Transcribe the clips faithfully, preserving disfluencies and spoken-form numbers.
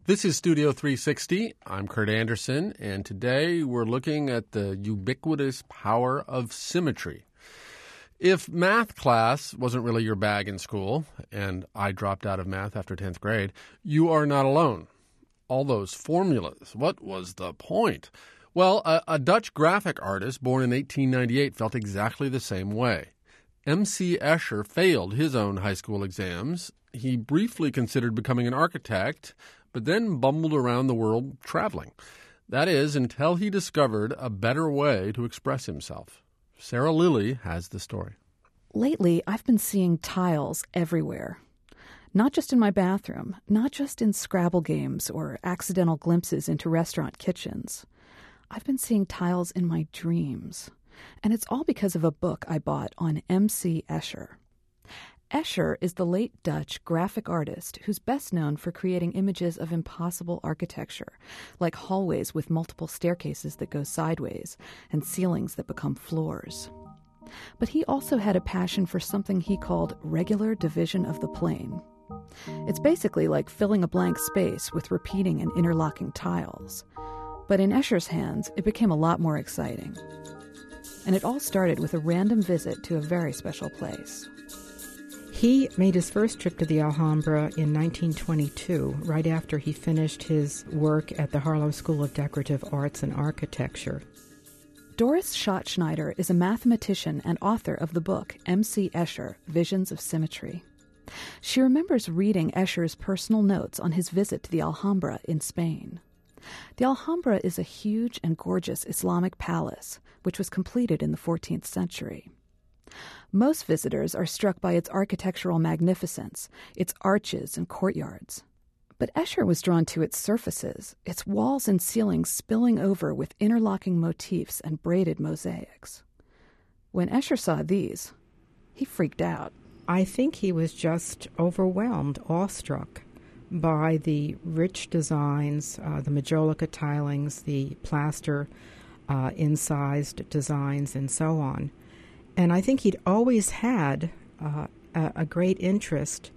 This is Studio three sixty. I'm Kurt Anderson, and today we're looking at the ubiquitous power of symmetry. If math class wasn't really your bag in school, and I dropped out of math after tenth grade, you are not alone. All those formulas, what was the point? Well, a, a Dutch graphic artist born in eighteen ninety-eight felt exactly the same way. M C Escher failed his own high school exams. He briefly considered becoming an architect, but then bumbled around the world traveling. That is, until he discovered a better way to express himself. Sarah Lilly has the story. Lately, I've been seeing tiles everywhere. Not just in my bathroom, not just in Scrabble games or accidental glimpses into restaurant kitchens. I've been seeing tiles in my dreams. And it's all because of a book I bought on M C Escher. Escher is the late Dutch graphic artist who's best known for creating images of impossible architecture, like hallways with multiple staircases that go sideways and ceilings that become floors. But he also had a passion for something he called regular division of the plane. It's basically like filling a blank space with repeating and interlocking tiles. But in Escher's hands, it became a lot more exciting. And it all started with a random visit to a very special place. He made his first trip to the Alhambra in nineteen twenty-two, right after he finished his work at the Harlow School of Decorative Arts and Architecture. Doris Schachtschneider is a mathematician and author of the book M C Escher, Visions of Symmetry. She remembers reading Escher's personal notes on his visit to the Alhambra in Spain. The Alhambra is a huge and gorgeous Islamic palace, which was completed in the fourteenth century. Most visitors are struck by its architectural magnificence, its arches and courtyards. But Escher was drawn to its surfaces, its walls and ceilings spilling over with interlocking motifs and braided mosaics. When Escher saw these, he freaked out. I think he was just overwhelmed, awestruck by the rich designs, uh, the majolica tilings, the plaster uh, incised designs, and so on. And I think he'd always had uh, a, a great interest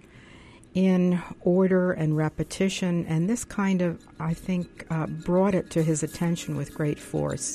in order and repetition, and this kind of, I think, uh, brought it to his attention with great force.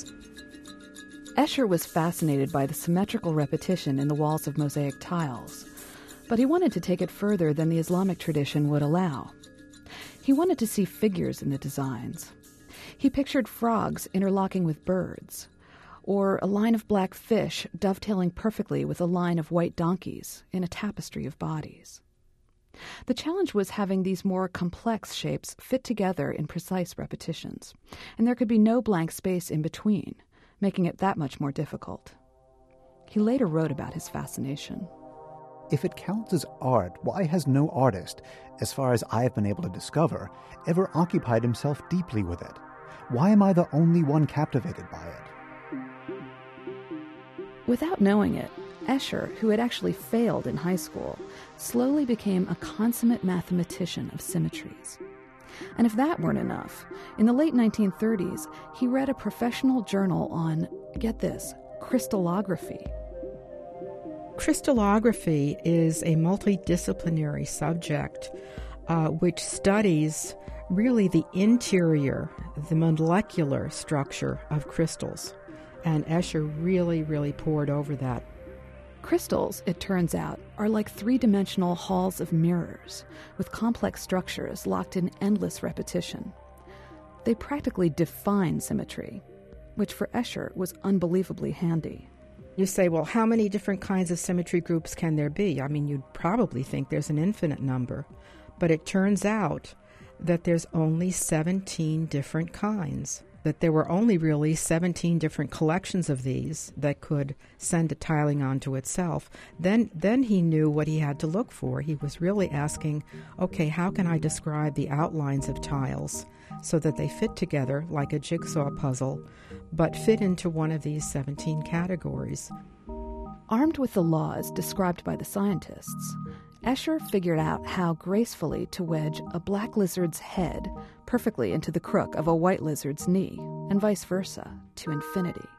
Escher was fascinated by the symmetrical repetition in the walls of mosaic tiles, but he wanted to take it further than the Islamic tradition would allow. He wanted to see figures in the designs. He pictured frogs interlocking with birds, or a line of black fish dovetailing perfectly with a line of white donkeys in a tapestry of bodies. The challenge was having these more complex shapes fit together in precise repetitions, and there could be no blank space in between, making it that much more difficult. He later wrote about his fascination. If it counts as art, why has no artist, as far as I have been able to discover, ever occupied himself deeply with it? Why am I the only one captivated by it? Without knowing it, Escher, who had actually failed in high school, slowly became a consummate mathematician of symmetries. And if that weren't enough, in the late nineteen thirties, he read a professional journal on, get this, crystallography. Crystallography is a multidisciplinary subject uh, which studies really the interior, the molecular structure of crystals. And Escher really, really poured over that. Crystals, it turns out, are like three-dimensional halls of mirrors, with complex structures locked in endless repetition. They practically define symmetry, which for Escher was unbelievably handy. You say, well, how many different kinds of symmetry groups can there be? I mean, you'd probably think there's an infinite number. But it turns out that there's only seventeen different kinds. That there were only really seventeen different collections of these that could send a tiling onto itself. Then then he knew what he had to look for. He was really asking, okay, how can I describe the outlines of tiles so that they fit together like a jigsaw puzzle, but fit into one of these seventeen categories? Armed with the laws described by the scientists, Escher figured out how gracefully to wedge a black lizard's head perfectly into the crook of a white lizard's knee, and vice versa, to infinity.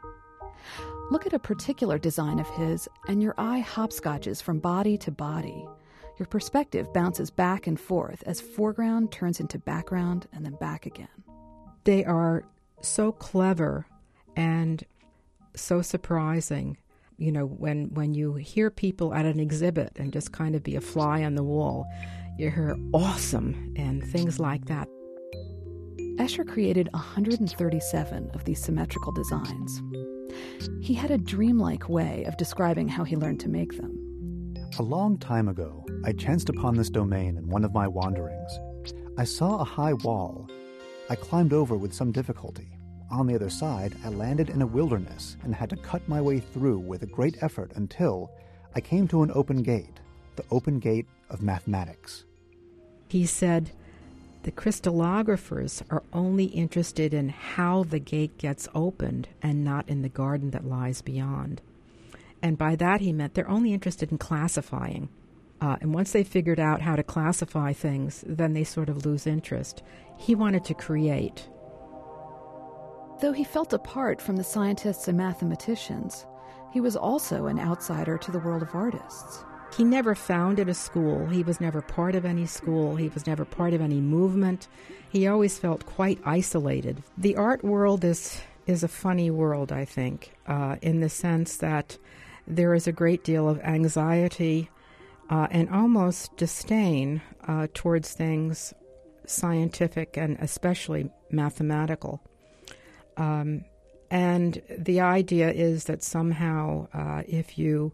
Look at a particular design of his, and your eye hopscotches from body to body. Your perspective bounces back and forth as foreground turns into background and then back again. They are so clever and so surprising. You know, when, when you hear people at an exhibit and just kind of be a fly on the wall, you hear awesome and things like that. Escher created one hundred thirty-seven of these symmetrical designs. He had a dreamlike way of describing how he learned to make them. A long time ago, I chanced upon this domain in one of my wanderings. I saw a high wall. I climbed over with some difficulty. On the other side, I landed in a wilderness and had to cut my way through with a great effort until I came to an open gate, the open gate of mathematics. He said, the crystallographers are only interested in how the gate gets opened and not in the garden that lies beyond. And by that he meant they're only interested in classifying. Uh, and once they figured out how to classify things, then they sort of lose interest. He wanted to create. Though he felt apart from the scientists and mathematicians, he was also an outsider to the world of artists. He never founded a school. He was never part of any school. He was never part of any movement. He always felt quite isolated. The art world is is a funny world, I think, uh, in the sense that there is a great deal of anxiety uh, and almost disdain uh, towards things scientific and especially mathematical. Um, and the idea is that somehow uh, if you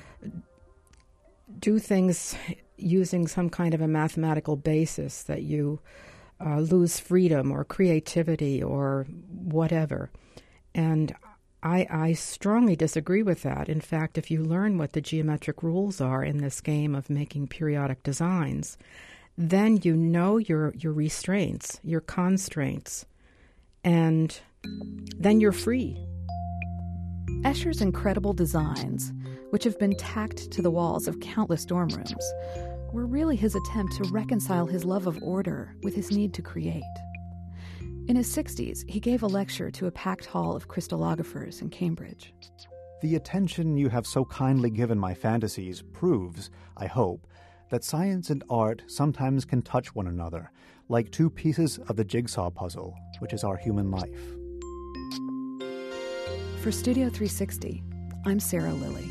do things using some kind of a mathematical basis, that you uh, lose freedom or creativity or whatever. And I, I strongly disagree with that. In fact, if you learn what the geometric rules are in this game of making periodic designs, then you know your your restraints, your constraints, and then you're free. Escher's incredible designs, which have been tacked to the walls of countless dorm rooms, were really his attempt to reconcile his love of order with his need to create. In his sixties, he gave a lecture to a packed hall of crystallographers in Cambridge. The attention you have so kindly given my fantasies proves, I hope, that science and art sometimes can touch one another, like two pieces of the jigsaw puzzle, which is our human life. For Studio three sixty, I'm Sarah Lilly.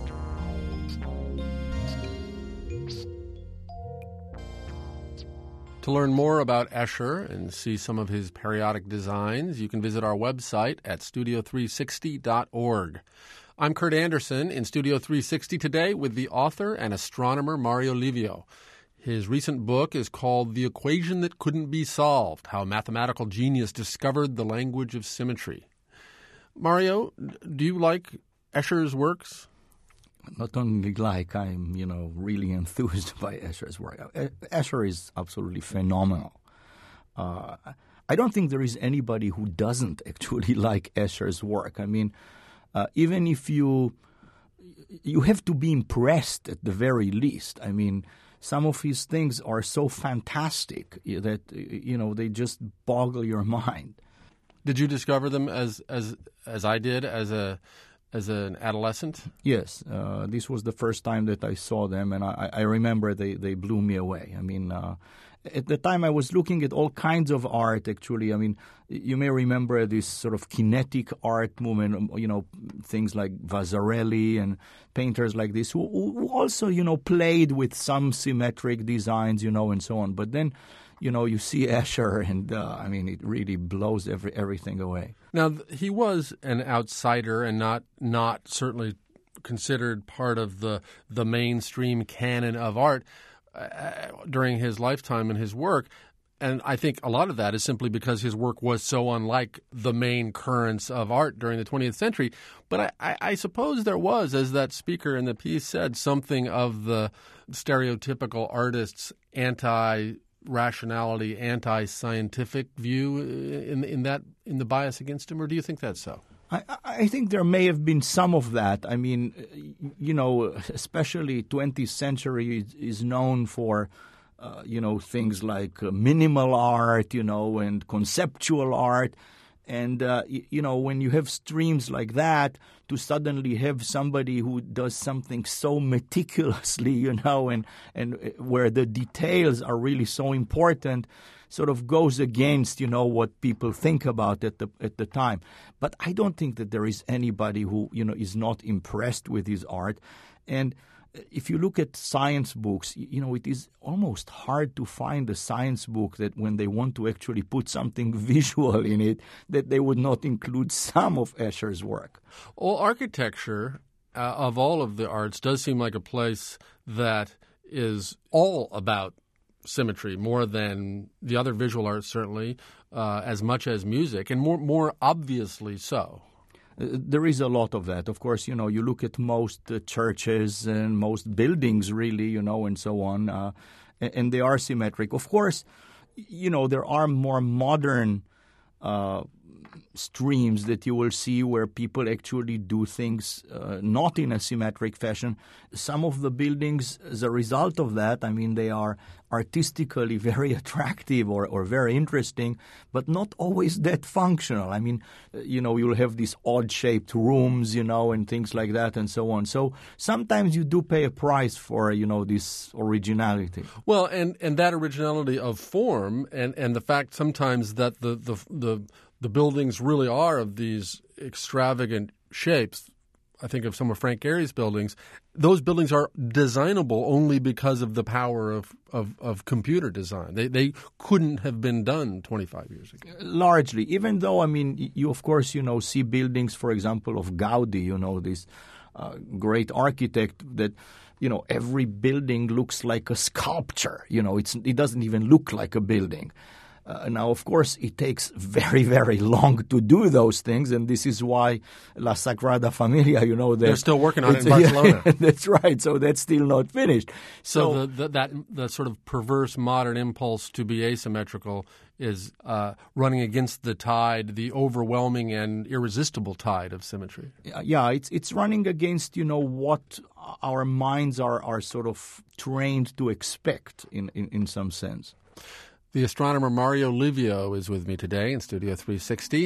To learn more about Escher and see some of his periodic designs, you can visit our website at studio three sixty dot org. I'm Kurt Andersen in Studio three sixty today with the author and astronomer Mario Livio. His recent book is called The Equation That Couldn't Be Solved, How Mathematical Genius Discovered the Language of Symmetry. Mario, do you like Escher's works? Not only like, I'm, you know, really enthused by Escher's work. Escher is absolutely phenomenal. Uh, I don't think there is anybody who doesn't actually like Escher's work. I mean, uh, even if you, you have to be impressed at the very least. I mean, some of his things are so fantastic that, you know, they just boggle your mind. Did you discover them as as as I did as a as an adolescent? Yes, uh, this was the first time that I saw them, and I, I remember they, they blew me away. I mean, uh, at the time I was looking at all kinds of art, actually. I mean, you may remember this sort of kinetic art movement, you know, things like Vasarely and painters like this, who, who also, you know, played with some symmetric designs, you know, and so on. But then, you know, you see Escher, and uh, I mean, it really blows every everything away. Now, he was an outsider and not not certainly considered part of the the mainstream canon of art uh, during his lifetime and his work. And I think a lot of that is simply because his work was so unlike the main currents of art during the twentieth century. But I, I, I suppose there was, as that speaker in the piece said, something of the stereotypical artist's anti rationality, anti-scientific view in in that in the bias against him, or do you think that's so? I, I think there may have been some of that. I mean, you know, especially twentieth century is, is known for, uh, you know, things like uh, minimal art, you know, and conceptual art. And, uh, y- you know, when you have streams like that, to suddenly have somebody who does something so meticulously, you know, and, and where the details are really so important, sort of goes against, you know, what people think about at the at the time. But I don't think that there is anybody who, you know, is not impressed with his art. And if you look at science books, you know, it is almost hard to find a science book that when they want to actually put something visual in it, that they would not include some of Escher's work. Well, architecture, uh, of all of the arts, does seem like a place that is all about symmetry more than the other visual arts, certainly, uh, as much as music, and more more obviously so. There is a lot of that. Of course, you know, you look at most uh, churches and most buildings, really, you know, and so on, uh, and, and they are symmetric. Of course, you know, there are more modern uh, streams that you will see where people actually do things uh, not in a symmetric fashion. Some of the buildings, as a result of that, I mean, they are artistically very attractive or, or very interesting, but not always that functional. I mean, you know, you'll have these odd-shaped rooms, you know, and things like that and so on. So sometimes you do pay a price for, you know, this originality. Well, and, and that originality of form and, and the fact sometimes that the, the, the, the buildings really are of these extravagant shapes. I think of some of Frank Gehry's buildings. Those buildings are designable only because of the power of, of, of computer design. They they couldn't have been done twenty-five years ago. Largely, even though, I mean, you of course, you know, see buildings, for example, of Gaudi, you know, this uh, great architect that, you know, every building looks like a sculpture. You know, it's it doesn't even look like a building. Uh, now, of course, it takes very, very long to do those things, and this is why La Sagrada Familia, you know, they're still working on it in Barcelona. Yeah, that's right. So that's still not finished. So, so the, the, that the sort of perverse modern impulse to be asymmetrical is uh, running against the tide, the overwhelming and irresistible tide of symmetry. Yeah, it's it's running against, you know, what our minds are are sort of trained to expect in, in, in some sense. The astronomer Mario Livio is with me today in Studio three sixty.